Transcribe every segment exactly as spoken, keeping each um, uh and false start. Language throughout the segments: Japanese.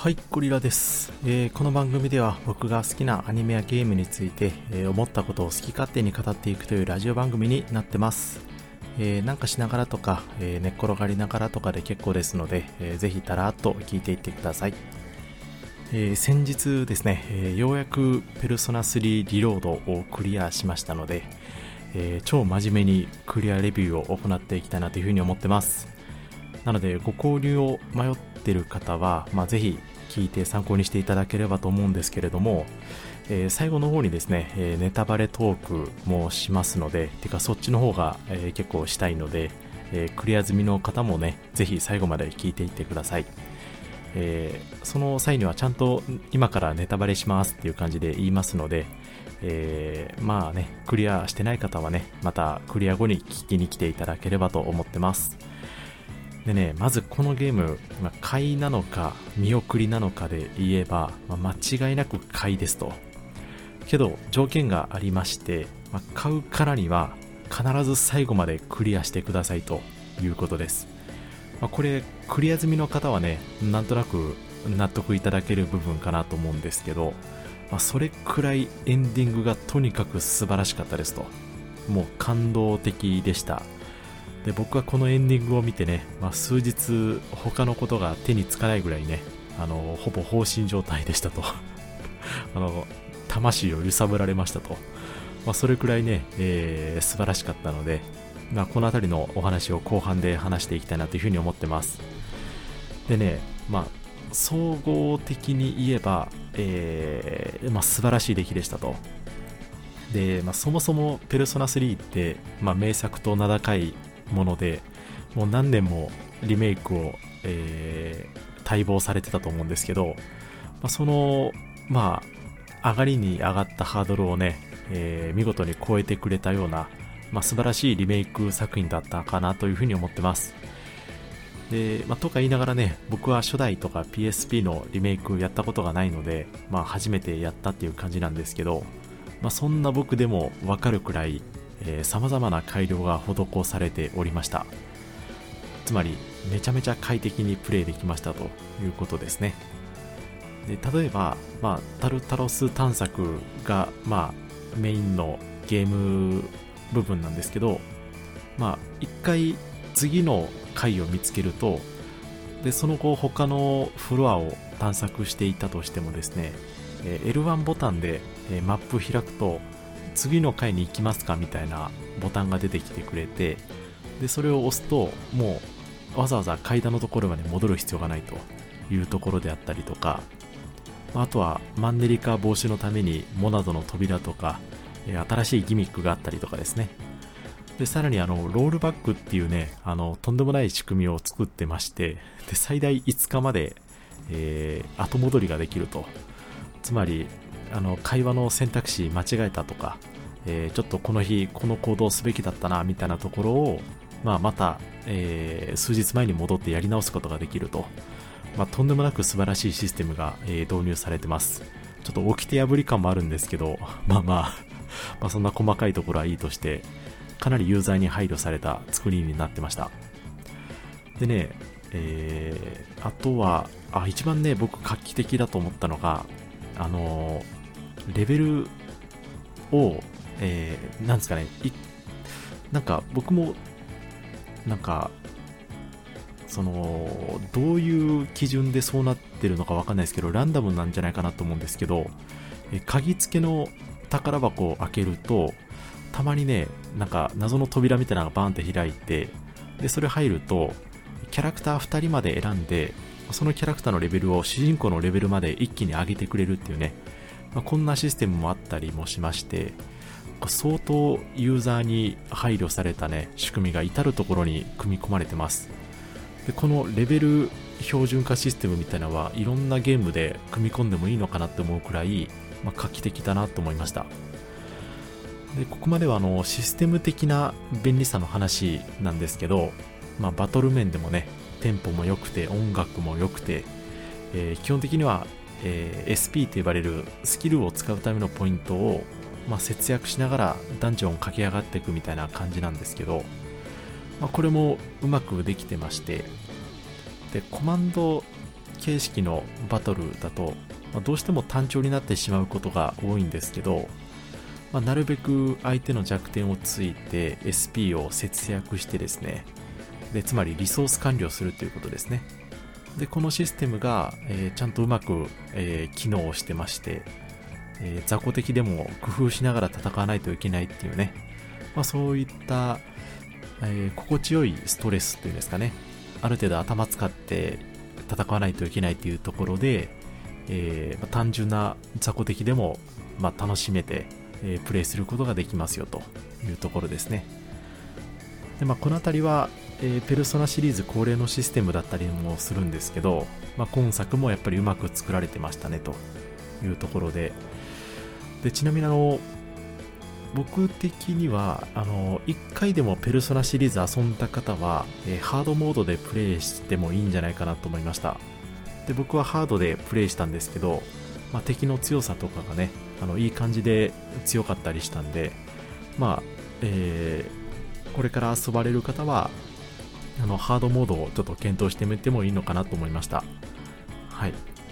はい、ゴリラです、えーこの番組では僕が好きなアニメやゲームについて、えー思ったことを好き勝手に語っていくというラジオ番組になってます。えーなんかしながらとか、えー寝っ転がりながらとかで結構ですので、えーぜひたらっと聞いていってください。えー先日ですね、えーようやくペルソナスリーリロードをクリアしましたので、えー超真面目にクリアレビューを行っていきたいなというふうに思ってます。なのでご購入を迷っている方は、まあ、ぜひ聞いて参考にしていただければと思うんですけれども、えー最後の方にですね、えーネタバレトークもしますので、てかそっちの方が、えー結構したいので、えークリア済みの方もね、ぜひ最後まで聞いていってください。えーその際にはちゃんと今からネタバレしますっていう感じで言いますので、えーまあね、クリアしてない方はね、またクリア後に聞きに来ていただければと思ってます。でね、まずこのゲーム、まあ、買いなのか見送りなのかで言えば、まあ間違いなく買いですと。けど条件がありまして、まあ買うからには必ず最後までクリアしてくださいということです。まあこれクリア済みの方はね、なんとなく納得いただける部分かなと思うんですけど、まあそれくらいエンディングがとにかく素晴らしかったですと。もう感動的でした。で、僕はこのエンディングを見てね、まあ、数日他のことが手につかないぐらいね、あのほぼ放心状態でしたとあの魂を揺さぶられましたと、まあ、それくらいね、えー素晴らしかったので、まあ、この辺りのお話を後半で話していきたいなというふうに思ってます。でね、まあ総合的に言えば、えーまあ、素晴らしい出来でしたと。で、まあ、そもそもペルソナスリーって、まあ、名作と名高いもので、もう何年もリメイクを、えー待望されてたと思うんですけど、まあ、そのまあ上がりに上がったハードルをね、えー見事に超えてくれたような、まあ、素晴らしいリメイク作品だったかなというふうに思ってます。で、まあ、とか言いながらね、僕は初代とか ピーエスピー のリメイクやったことがないので、まあ、初めてやったっていう感じなんですけど、まあ、そんな僕でもわかるくらいさまざまな改良が施されておりました。つまりめちゃめちゃ快適にプレイできましたということですね。で、例えば、まあ、タルタロス探索が、まあ、メインのゲーム部分なんですけど、まあ、一回次の回を見つけると、でその後他のフロアを探索していったとしてもですね、えー エルワン ボタンで、えーマップ開くと次の階に行きますかみたいなボタンが出てきてくれて、でそれを押すともうわざわざ階段のところまで戻る必要がないというところであったりとか、あとはマンネリ化防止のためにモナドの扉とか、えー新しいギミックがあったりとかですね。でさらにあのロールバックっていうね、あのとんでもない仕組みを作ってまして、で最大いつかまで、えー後戻りができると。つまりあの会話の選択肢間違えたとか、えーちょっとこの日この行動すべきだったなみたいなところを、まあ、また、えー数日前に戻ってやり直すことができると、まあ、とんでもなく素晴らしいシステムが、えー導入されてます。ちょっと掟破り感もあるんですけど、まあまあまあそんな細かいところはいいとして、かなりユーザーに配慮された作りになってました。でね、えーあとはあ一番ね僕画期的だと思ったのが、あのーレベルを、えーなんですかね、いなんか僕もなんかそのどういう基準でそうなってるのかわかんないですけど、ランダムなんじゃないかなと思うんですけど、え鍵付けの宝箱を開けるとたまにね、なんか謎の扉みたいなのがバーンって開いて、でそれ入るとキャラクターふたりまで選んで、そのキャラクターのレベルを主人公のレベルまで一気に上げてくれるっていうね、まあ、こんなシステムもあったりもしまして、相当ユーザーに配慮されたね仕組みが至るところに組み込まれてます。でこのレベル標準化システムみたいなのはいろんなゲームで組み込んでもいいのかなって思うくらい、まあ、画期的だなと思いました。でここまではあのシステム的な便利さの話なんですけど、まあ、バトル面でもねテンポも良くて音楽も良くて、えー基本的には、えー エスピー と呼ばれるスキルを使うためのポイントを、まあ、節約しながらダンジョンを駆け上がっていくみたいな感じなんですけど、まあ、これもうまくできてまして、でコマンド形式のバトルだと、まあ、どうしても単調になってしまうことが多いんですけど、まあ、なるべく相手の弱点をついて エスピー を節約してですね、でつまりリソース管理をするということですね。でこのシステムが、えー、ちゃんとうまく、えー、機能してまして、えー、雑魚敵でも工夫しながら戦わないといけないっていうね、まあ、そういった、えー、心地よいストレスというんですかね、ある程度頭使って戦わないといけないっていうところで、えーまあ、単純な雑魚敵でも、まあ、楽しめて、えー、プレイすることができますよというところですね。で、まあ、このあたりは、えー、ペルソナシリーズ恒例のシステムだったりもするんですけど、まあ、今作もやっぱりうまく作られてましたねというところで、でちなみにあの僕的にはあのいっかいでもペルソナシリーズ遊んだ方は、えー、ハードモードでプレイしてもいいんじゃないかなと思いました。で僕はハードでプレイしたんですけど、まあ、敵の強さとかがね、あのいい感じで強かったりしたんで、まあえー、これから遊ばれる方はあのハードモードをちょっと検討してみてもいいのかなと思いました。はい。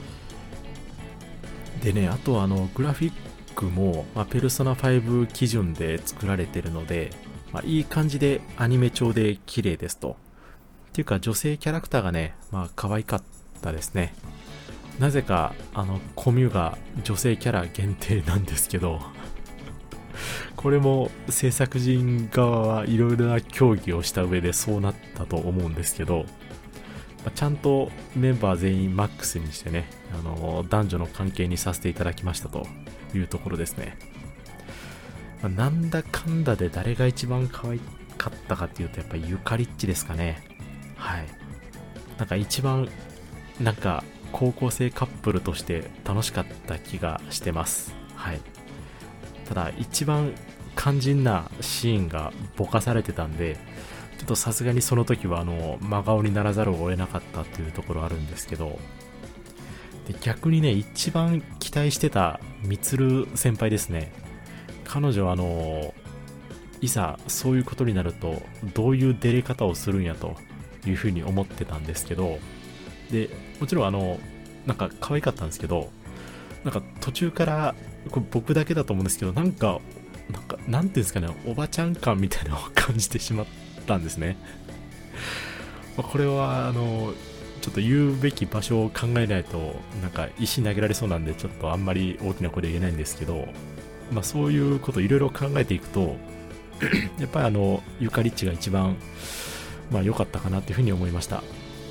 でね、あとはあのグラフィックも、まあ、ペルソナファイブ基準で作られているので、まあ、いい感じでアニメ調で綺麗ですと。っていうか女性キャラクターがね、まあ可愛かったですね。なぜかあのコミュが女性キャラ限定なんですけどこれも制作陣側はいろいろな協議をした上でそうなったと思うんですけど、ちゃんとメンバー全員マックスにしてね、あの男女の関係にさせていただきましたというところですね。なんだかんだで誰が一番可愛かったかっていうとやっぱりユカリッチですかね。はい。なんか一番なんか高校生カップルとして楽しかった気がしてます。はい。ただ一番肝心なシーンがぼかされてたんで、ちょっとさすがにその時はあの真顔にならざるを得なかったっていうところあるんですけど、で逆にね一番期待してたみつる先輩ですね。彼女はあのいざそういうことになるとどういう出れ方をするんやというふうに思ってたんですけど、でもちろんあのなんか可愛かったんですけど、なんか途中からこれ僕だけだと思うんですけど、なんかなんかなんていうんですかね、おばちゃん感みたいなのを感じてしまったんですね。これはあのちょっと言うべき場所を考えないとなんか石投げられそうなんで、ちょっとあんまり大きな声で言えないんですけど、まあそういうこといろいろ考えていくとやっぱりあのユカリッチが一番まあ良かったかなっていうふうに思いました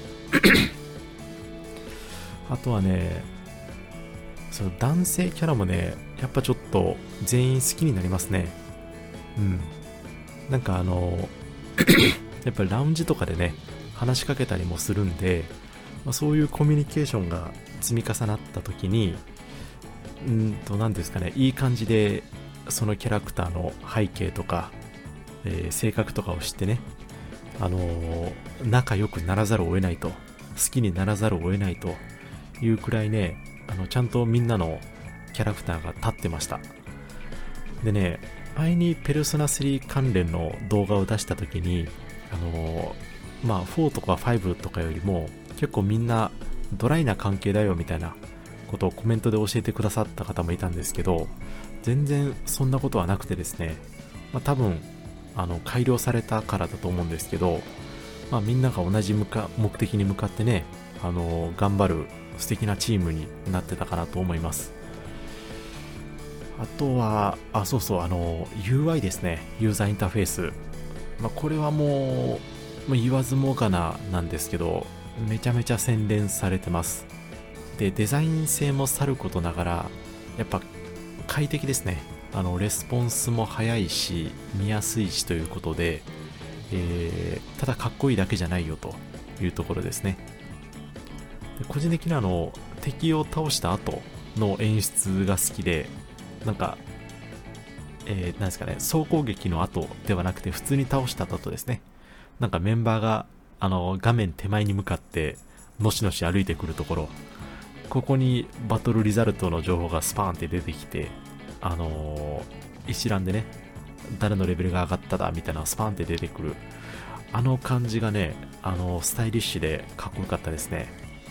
あとはね、その男性キャラもねやっぱちょっと全員好きになりますね。うん。なんかあのやっぱりラウンジとかでね話しかけたりもするんで、まあ、そういうコミュニケーションが積み重なった時にうんと何ですかね、いい感じでそのキャラクターの背景とか、えー、性格とかを知ってね、あのー、仲良くならざるを得ないと、好きにならざるを得ないというくらいね、あのちゃんとみんなのキャラクターが立ってました。でね、前にペルソナスリー関連の動画を出した時にあのー、まあフォーとかファイブとかよりも結構みんなドライな関係だよみたいなことをコメントで教えてくださった方もいたんですけど、全然そんなことはなくてですね、まあ、多分あの改良されたからだと思うんですけど、まあ、みんなが同じ向か目的に向かってね、あの頑張る素敵なチームになってたかなと思います。あとはあそうそうあの ユーアイ ですね、ユーザーインターフェース、まあ、これはもう言わずもがななんですけど、めちゃめちゃ洗練されてます。でデザイン性もさることながらやっぱ快適ですね。あのレスポンスも早いし見やすいしということで、えー、ただかっこいいだけじゃないよというところですね。で個人的にはあの敵を倒した後の演出が好きで、なんか、えー、なんですかね、総攻撃の後ではなくて普通に倒した後ですね、なんかメンバーがあの画面手前に向かってのしのし歩いてくるところ、ここにバトルリザルトの情報がスパーンって出てきて、あのー、一覧でね誰のレベルが上がっただみたいなスパーンって出てくるあの感じがね、あのー、スタイリッシュでかっこよかったですね。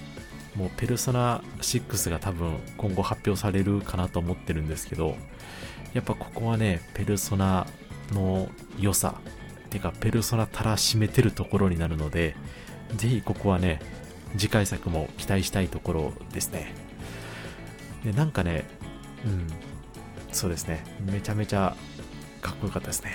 もうペルソナシックスが多分今後発表されるかなと思ってるんですけど、やっぱここはねペルソナの良さてかペルソナたらしめてるところになるので、ぜひここはね次回作も期待したいところですね。でなんかねうんそうですね、めちゃめちゃかっこよかったですね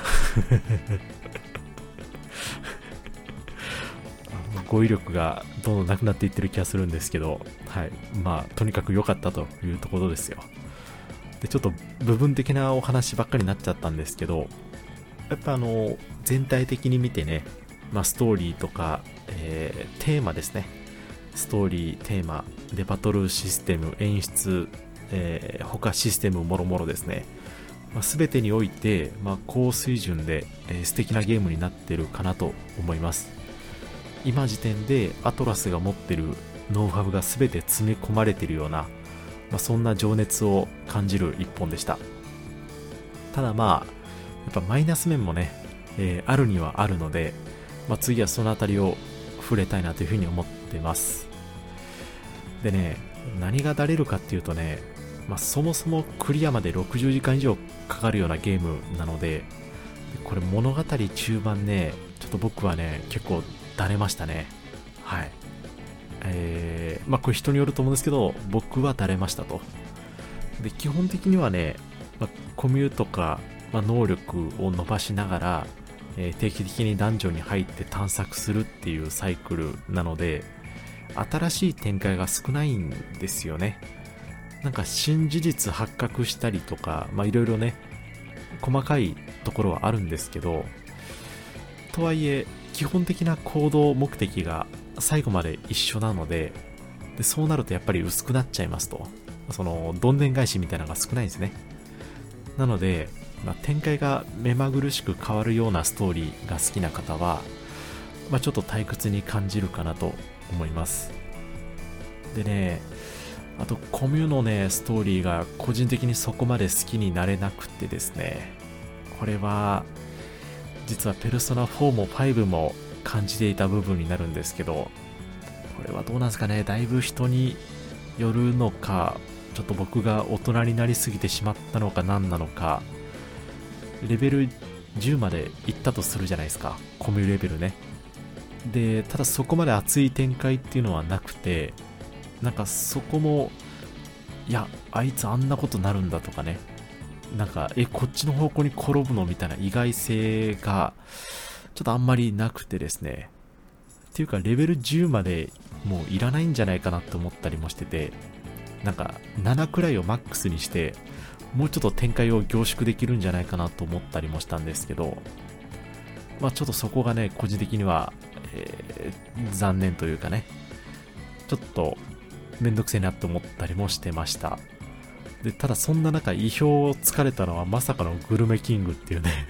語彙力がどんどんなくなっていってる気がするんですけど、はい、まあとにかく良かったというところですよ。でちょっと部分的なお話ばっかりになっちゃったんですけど、やっぱあの全体的に見てね、まあ、ストーリーとか、えー、テーマですね、ストーリーテーマでバトルシステム演出、えー、他システムもろもろですね、まあ、全てにおいて、まあ、高水準で、えー、素敵なゲームになってるかなと思います。今時点でアトラスが持ってるノウハウが全て詰め込まれているような、まあ、そんな情熱を感じる一本でした。ただまあやっぱマイナス面もね、えー、あるにはあるので、まあ、次はそのあたりを触れたいなというふうに思ってます。でね、何がだれるかっていうとね、まあ、そもそもクリアまでろくじゅうじかん以上かかるようなゲームなので、これ物語中盤ねちょっと僕はね結構だれましたね。はい。えー、まあこれ人によると思うんですけど、僕はだれましたと。で、基本的にはね、まあ、コミュとか、まあ、能力を伸ばしながら、えー、定期的にダンジョンに入って探索するっていうサイクルなので、新しい展開が少ないんですよね。なんか新事実発覚したりとか、まあいろいろね、細かいところはあるんですけど、とはいえ、基本的な行動目的が最後まで一緒なので、でそうなるとやっぱり薄くなっちゃいますと。そのどんでん返しみたいなのが少ないんですね。なので、まあ、展開が目まぐるしく変わるようなストーリーが好きな方は、まあ、ちょっと退屈に感じるかなと思います。でね、あとコミュのねストーリーが個人的にそこまで好きになれなくてですね、これは実はペルソナフォーもファイブも感じていた部分になるんですけど、これはどうなんですかね、だいぶ人によるのか、ちょっと僕が大人になりすぎてしまったのか何なのか、レベルじゅうまで行ったとするじゃないですか、コミュレベルね。でただそこまで熱い展開っていうのはなくて、なんかそこも、いやあいつあんなことなるんだとかね、なんかえこっちの方向に転ぶのみたいな意外性がちょっとあんまりなくてですね、っていうかレベルじゅうまでもういらないんじゃないかなって思ったりもしてて、なんかななくらいをマックスにしてもうちょっと展開を凝縮できるんじゃないかなと思ったりもしたんですけど、まあちょっとそこがね個人的には、えー、残念というかね、ちょっとめんどくせえなって思ったりもしてました。でただそんな中意表をつかれたのはまさかのグルメキングっていうね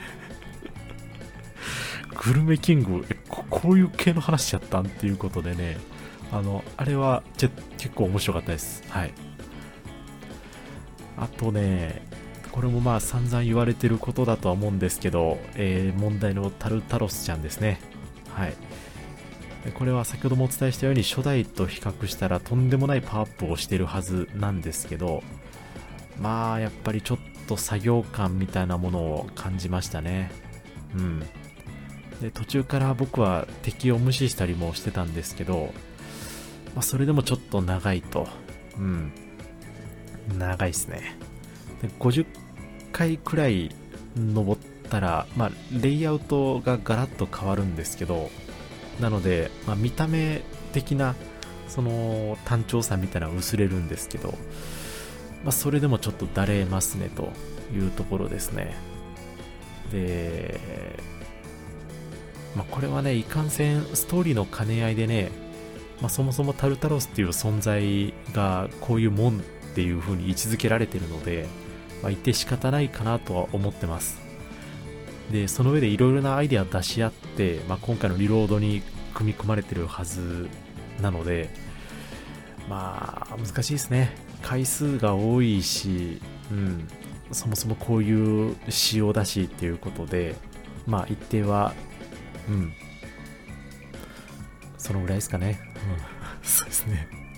グルメキングえ こ, こういう系の話やったんっていうことでね、あのあれは結構面白かったです。はい。あとね、これもまあ散々言われてることだとは思うんですけど、えー、問題のタルタロスちゃんですね。はい。これは先ほどもお伝えしたように初代と比較したらとんでもないパワーアップをしてるはずなんですけど、まあやっぱりちょっと作業感みたいなものを感じましたね。うん。で途中から僕は敵を無視したりもしてたんですけど、まあ、それでもちょっと長いと。うん。長いですね。でごじゅっかいくらい登ったら、まあ、レイアウトがガラッと変わるんですけど、なので、まあ、見た目的なその単調さみたいなのは薄れるんですけど、まあ、それでもちょっとだれますねというところですね。で、まあ、これはねいかんせんストーリーの兼ね合いでね、まあ、そもそもタルタロスっていう存在がこういうもんっていう風に位置づけられてるので、まあ、言って仕方ないかなとは思ってます。でその上でいろいろなアイデアを出し合って、まあ、今回のリロードに組み込まれてるはずなので、まあ難しいですね。回数が多いし、うん、そもそもこういう仕様だしっていうことで、まあ一定は、うん、そのぐらいですかね。うん、そうですね。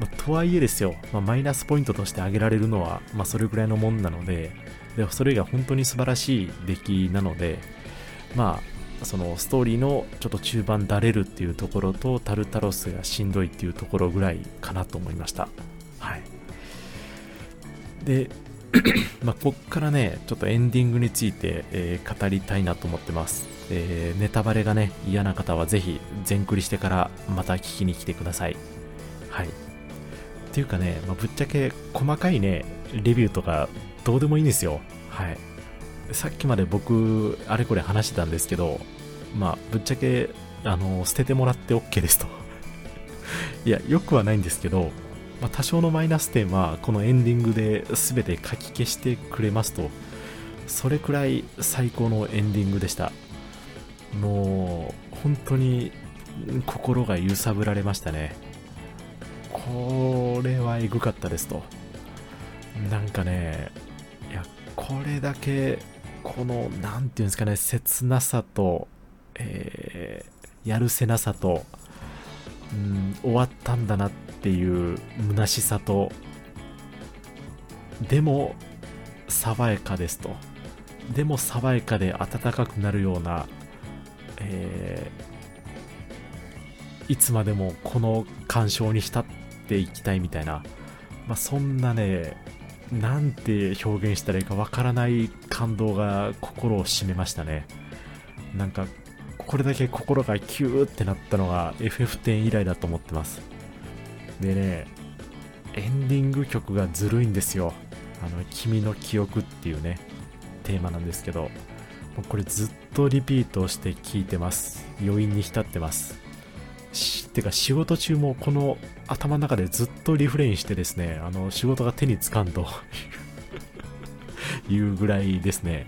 まあ、とはいえですよ、まあ、マイナスポイントとして挙げられるのは、まあ、それぐらいのもんなので、でそれが本当に素晴らしい出来なので、まあそのストーリーのちょっと中盤だれるっていうところと、タルタロスがしんどいっていうところぐらいかなと思いました。はい。でまあこっからねちょっとエンディングについて、えー語りたいなと思ってます。えーネタバレがね嫌な方はぜひ全クリしてからまた聞きに来てください。はい。っていうかね、まあ、ぶっちゃけ細かいねレビューとかどうでもいいんですよ。はい。さっきまで僕あれこれ話してたんですけど、まあぶっちゃけあの捨ててもらって OK ですといやよくはないんですけど、まあ、多少のマイナス点はこのエンディングで全て書き消してくれますと、それくらい最高のエンディングでした。もう本当に心が揺さぶられましたね。これはエグかったですと。なんかね、いやこれだけこのなんていうんですかね、切なさと、えーやるせなさと、うん、終わったんだなっていう虚しさと、でも爽やかですと、でも爽やかで温かくなるような、えーいつまでもこの感傷に浸っていきたいみたいな、まあ、そんなね、なんて表現したらいいかわからない感動が心を締めましたね。なんかこれだけ心がキューってなったのが エフエフテン 以来だと思ってます。でね、エンディング曲がずるいんですよ。あの君の記憶っていうねテーマなんですけど、これずっとリピートして聴いてます。余韻に浸ってます。てか仕事中もこの頭の中でずっとリフレインしてですね、あの仕事が手につかんというぐらいですね。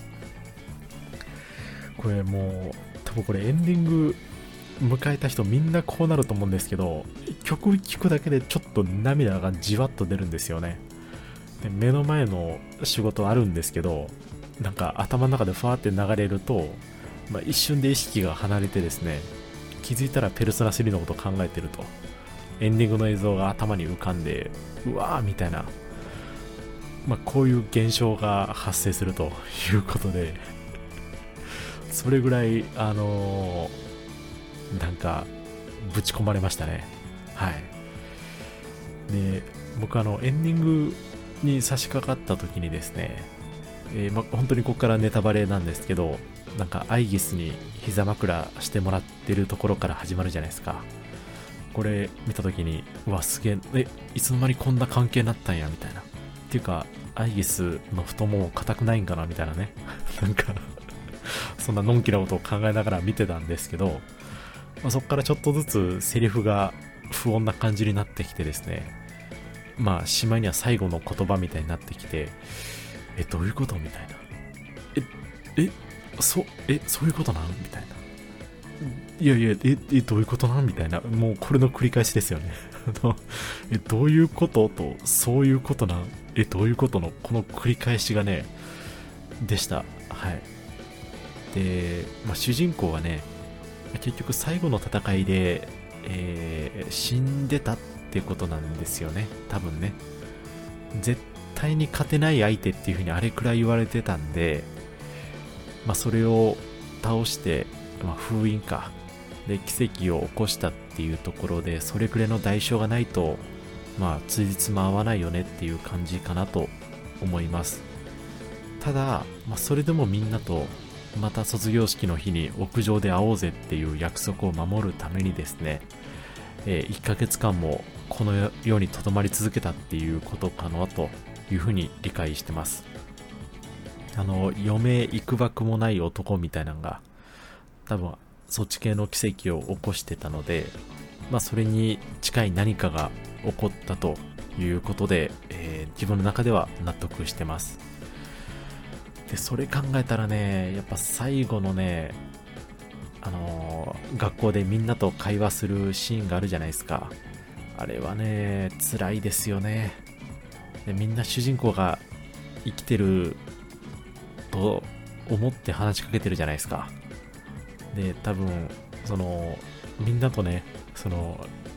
これもう多分これエンディング迎えた人みんなこうなると思うんですけど、曲聴くだけでちょっと涙がじわっと出るんですよね。で目の前の仕事あるんですけど、なんか頭の中でファーって流れると、まあ、一瞬で意識が離れてですね、気づいたらペルソナスリーのことを考えてると、エンディングの映像が頭に浮かんで、うわーみたいな、まあ、こういう現象が発生するということで、それぐらいあのー、なんかぶち込まれましたね。はい。で僕あのエンディングに差し掛かった時にですね、えーま、本当にここからネタバレなんですけど、なんかアイギスに膝枕してもらってるところから始まるじゃないですか。これ見た時に、うわすげえ、えいつの間にこんな関係になったんやみたいな、っていうかアイギスの太もも硬くないんかなみたいなねなんかそんなのんきなことを考えながら見てたんですけど、まあ、そこからちょっとずつセリフが不穏な感じになってきてですね、まあしまいには最後の言葉みたいになってきて、えどういうことみたいな、ええそえそういうことなんみたいな、いやいやええどういうことなんみたいな、もうこれの繰り返しですよねえどういうこととそういうことなん、えどういうことのこの繰り返しがねでした。はい。で、まあ、主人公はね結局最後の戦いで、えー死んでたってことなんですよね、多分ね。絶対に勝てない相手っていう風にあれくらい言われてたんで、まあ、それを倒して、まあ、封印かで奇跡を起こしたっていうところで、それくらいの代償がないとまあつじつま合わないよねっていう感じかなと思います。ただ、まあ、それでもみんなとまた卒業式の日に屋上で会おうぜっていう約束を守るためにですね、えー、いっかげつかんもこの世に留まり続けたっていうことかなというふうに理解してます。あの余命いくばくもない男みたいなのが多分そっち系の奇跡を起こしてたので、まあそれに近い何かが起こったということで、えー自分の中では納得してます。でそれ考えたらね、やっぱ最後のね、あのー学校でみんなと会話するシーンがあるじゃないですか。あれはね辛いですよね。でみんな主人公が生きてると思って話しかけてるじゃないですか。で多分そのみんなとね、その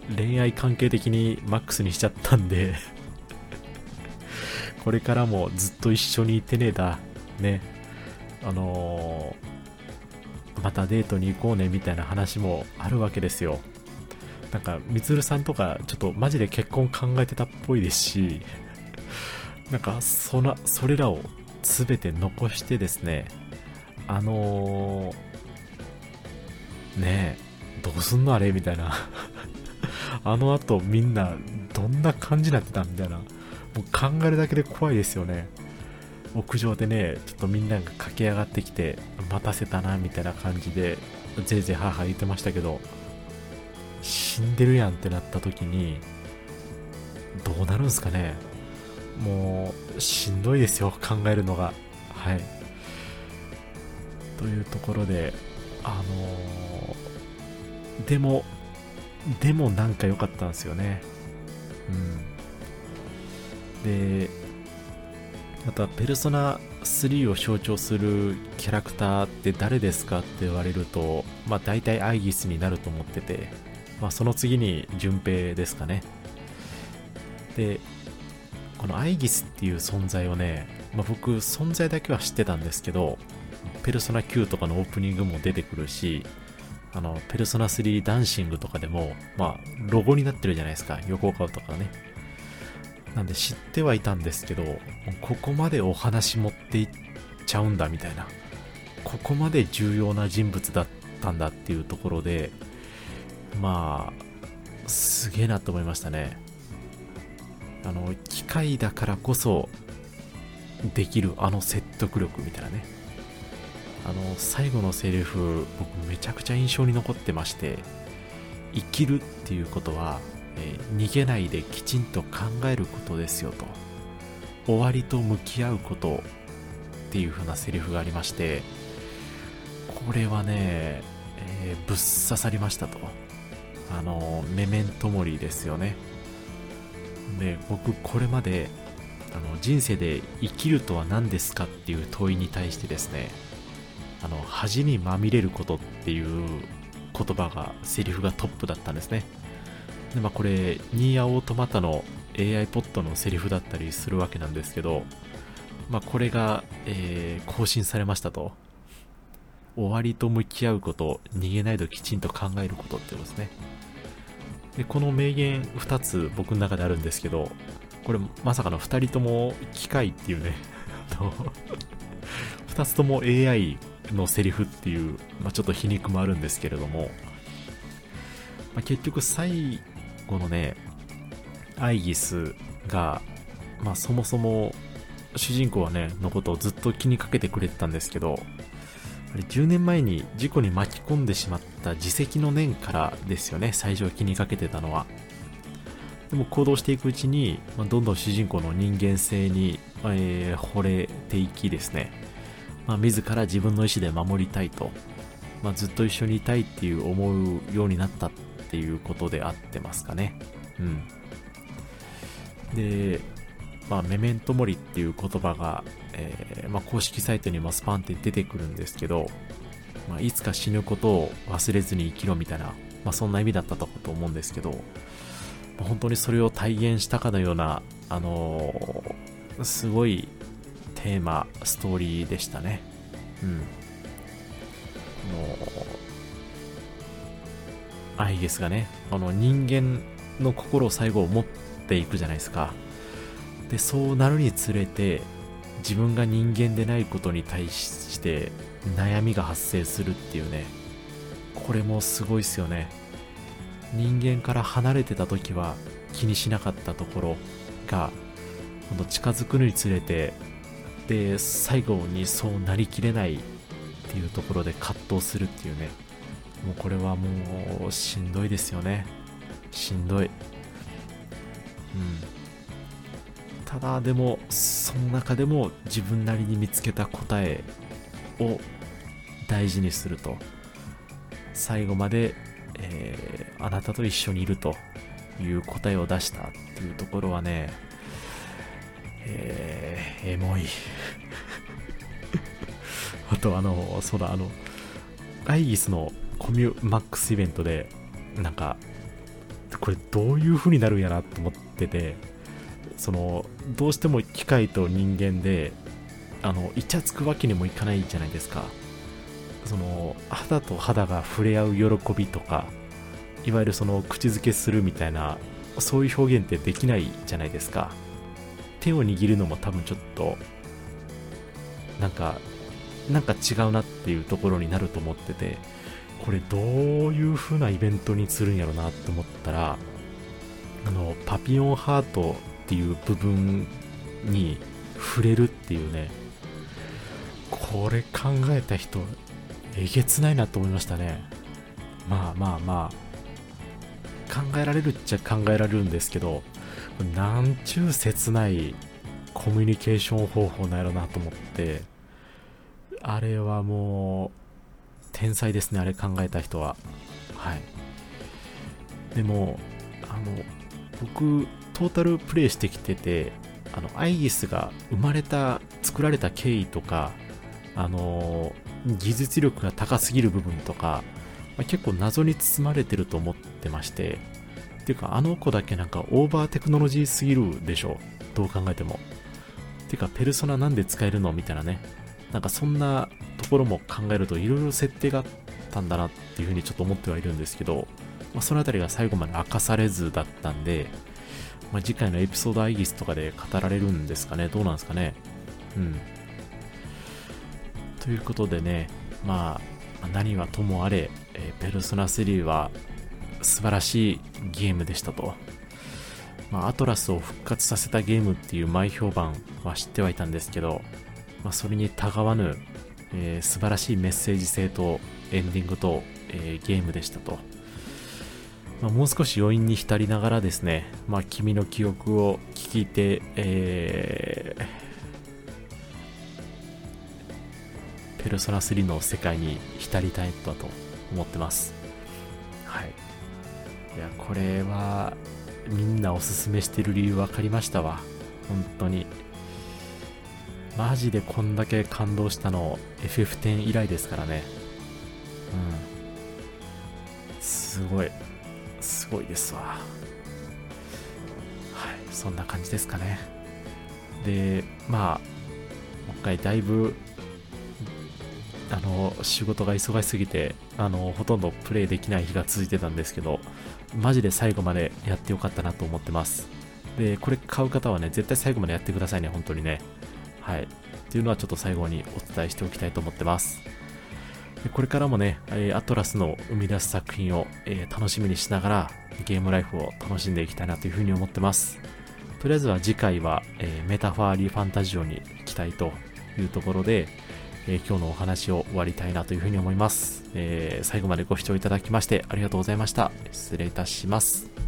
恋愛関係的にマックスにしちゃったんでこれからもずっと一緒にいてねえだね、あのー、またデートに行こうねみたいな話もあるわけですよ。なんかみつるさんとかちょっとマジで結婚考えてたっぽいですし、なんかそなそれらを全て残してですね、あのー、ねえどうすんのあれみたいなあの後みんなどんな感じになってたみたいな、もう考えるだけで怖いですよね。屋上でねちょっとみんなが駆け上がってきて待たせたなみたいな感じでぜいぜいはーはー言ってましたけど、死んでるやんってなった時にどうなるんすかね。もうしんどいですよ考えるのが。はいというところで、あのー、でもでもなんか良かったんですよね。うんで、またペルソナスリーを象徴するキャラクターって誰ですかって言われると、まあ大体アイギスになると思ってて、まあその次に順平ですかね。でこのアイギスっていう存在をね、まあ、僕存在だけは知ってたんですけど、ペルソナきゅうとかのオープニングも出てくるし、あのペルソナスリーダンシングとかでもまあロゴになってるじゃないですか、横顔とかね。なんで知ってはいたんですけど、ここまでお話持っていっちゃうんだみたいな、ここまで重要な人物だったんだっていうところで、まあすげえなと思いましたね。あの機械だからこそできるあの説得力みたいなね。あの最後のセリフ僕めちゃくちゃ印象に残ってまして、生きるっていうことは、えー、逃げないできちんと考えることですよと、終わりと向き合うことっていう風なセリフがありまして、これはね、えー、ぶっ刺さりましたと。あのメメントモリですよね。で僕これまであの人生で生きるとは何ですかっていう問いに対してですね、あの恥にまみれることっていう言葉がセリフがトップだったんですね。でまあこれニーアオートマタの エーアイ ポットのセリフだったりするわけなんですけど、まあこれが、えー、更新されましたと。終わりと向き合うこと、逃げないときちんと考えることってことですね。でこの名言ふたつ僕の中であるんですけど、これまさかのふたりとも機械っていうねふたつとも エーアイ のセリフっていう、まあ、ちょっと皮肉もあるんですけれども、まあ、結局最後のねアイギスが、まあ、そもそも主人公はねのことをずっと気にかけてくれてたんですけど、あれじゅうねんまえに事故に巻き込んでしまった自責の念からですよね、最初は気にかけてたのは。でも行動していくうちに、まあ、どんどん主人公の人間性に、えー、惚れていきですね、まあ、自ら自分の意思で守りたいと、まあ、ずっと一緒にいたいっていう思うようになったっていうことであってますかね。うんで、まあ、メメントモリっていう言葉が、えーまあ、公式サイトにもスパンって出てくるんですけど、まあ、いつか死ぬことを忘れずに生きろみたいな、まあ、そんな意味だったと思うんですけど、まあ、本当にそれを体現したかのような、あのー、すごいテーマストーリーでしたね。うんあのー、アイゲスがね、あの人間の心を最後持っていくじゃないですか。でそうなるにつれて自分が人間でないことに対して悩みが発生するっていうね、これもすごいですよね。人間から離れてた時は気にしなかったところが今度近づくにつれて、で最後にそうなりきれないっていうところで葛藤するっていうね、もうこれはもうしんどいですよね。しんどい。うんただでもその中でも自分なりに見つけた答えを大事にすると、最後まで、えー、あなたと一緒にいるという答えを出したっていうところはね、えー、エモいあとあのそうだあのアイギスのコミュマックスイベントでなんかこれどういう風になるんやなと思ってて、そのどうしても機械と人間であのイチャつくわけにもいかないじゃないですか。その肌と肌が触れ合う喜びとか、いわゆるその口づけするみたいな、そういう表現ってできないじゃないですか。手を握るのも多分ちょっとなんかなんか違うなっていうところになると思ってて、これどういう風なイベントにするんやろなと思ったら、あのパピオンハートっていう部分に触れるっていうね、これ考えた人えげつないなと思いましたね。まあまあまあ考えられるっちゃ考えられるんですけど、なんちゅう切ないコミュニケーション方法なんやろなと思って、あれはもう天才ですね、あれ考えた人は。はい。でもあの僕トータルプレイしてきてて、あのアイギスが生まれた作られた経緯とか、あの技術力が高すぎる部分とか、まあ、結構謎に包まれてると思ってまして、っていうかあの子だけなんかオーバーテクノロジーすぎるでしょ、どう考えても。っていうかペルソナなんで使えるのみたいなね、なんかそんなところも考えるといろいろ設定があったんだなっていうふうにちょっと思ってはいるんですけど、まあ、そのあたりが最後まで明かされずだったんで、まあ、次回のエピソードアイギスとかで語られるんですかね、どうなんですかね。うんということでね、まあ何はともあれ、えー、ペルソナスリーは素晴らしいゲームでしたと。まあ、アトラスを復活させたゲームっていう前評判は知ってはいたんですけど、まあ、それにたがわぬ、えー、素晴らしいメッセージ性とエンディングと、えー、ゲームでしたと。まあ、もう少し余韻に浸りながらですね、まあ、君の記憶を聞いて、えー、ペルソナスリーの世界に浸りたいと思ってます。はい。いや、これはみんなおすすめしてる理由分かりましたわ。本当に。マジでこんだけ感動したの エフエフテン 以来ですからね。うん。すごい。すごいですわ。はい。そんな感じですかね。で、まあ、今回だいぶ、あの、仕事が忙しすぎて、あの、ほとんどプレイできない日が続いてたんですけど、マジで最後までやってよかったなと思ってます。で、これ買う方はね、絶対最後までやってくださいね、本当にね。はい。っていうのはちょっと最後にお伝えしておきたいと思ってます。でこれからもね、アトラスの生み出す作品を、えー、楽しみにしながらゲームライフを楽しんでいきたいなというふうに思ってます。とりあえずは次回は、えー、メタファーリーファンタジオに行きたいというところで、えー、今日のお話を終わりたいなというふうに思います。えー、最後までご視聴いただきましてありがとうございました。失礼いたします。